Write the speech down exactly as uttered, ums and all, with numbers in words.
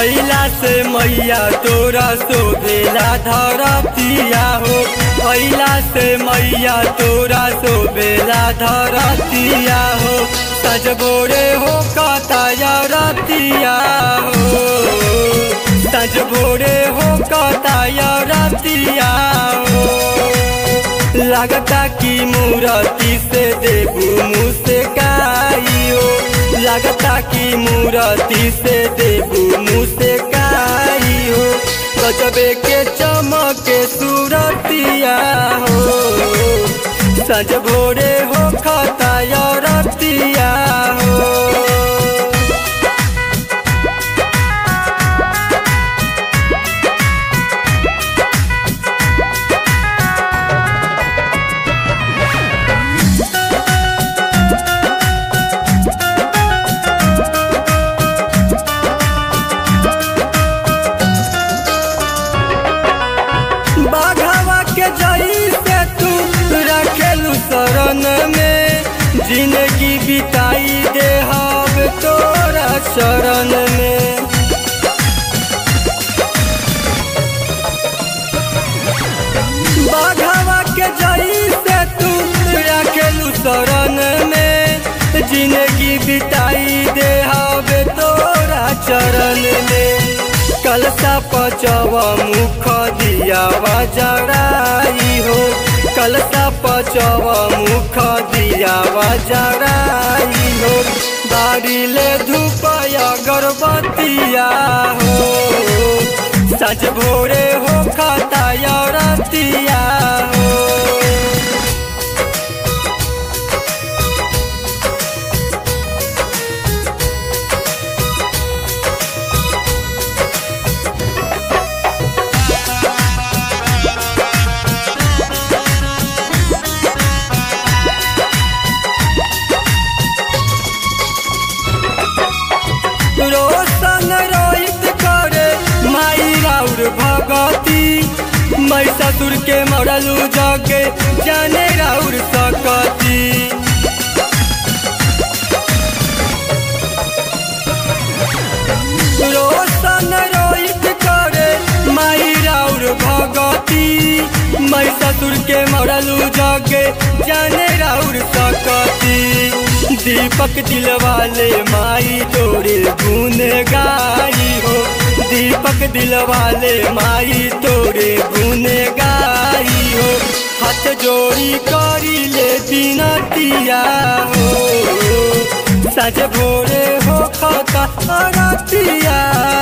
अइला से मैया तोरा शोभेला धरतिया हो। अइला से मैया तोरा शोभेला धरतिया हो। सज भोरे हो कताया रतिया हो। सज भोरे हो कताया रतिया हो। लगता कि मूर्ति से देबू मुस्काई हो। लगता कि मूर्ति से देबू मुस्काई हो। गजबे के चमके सूरतिया हो। सज भोरे हो खताया रतिया हो। बाघवा के जैसे तू रखेलू शरण में। जिंदगी बिताई दे हब तोरा शरण में। बाघवा के जैसे तू रखेलू शरण में। जिंदगी बिताई दे हब तोरा चरण में। कलसा पचवा मुख दियावा जराई हो। कलसा पचवा मुख दियावा जराई हो। बारी ले धूपया गर्भवतिया हो। सज भोरे हो खताया रतिया हो। रोशन रोहित करे माई राउर भगती। मैं ससुर के मरलू जगे जाने राउर सकती। रोशन रोहित करे माई राउर भगती। मैं ससुर के मरलू जगे जाने राउर सकती। दीपक दिलवाले माई तोरे गुन गाई हो। दीपक दिलवाले माई तोरे गुन गाई हो। हाथ जोड़ी करी ले बिनतिया हो। सज भोरे हो खता रतिया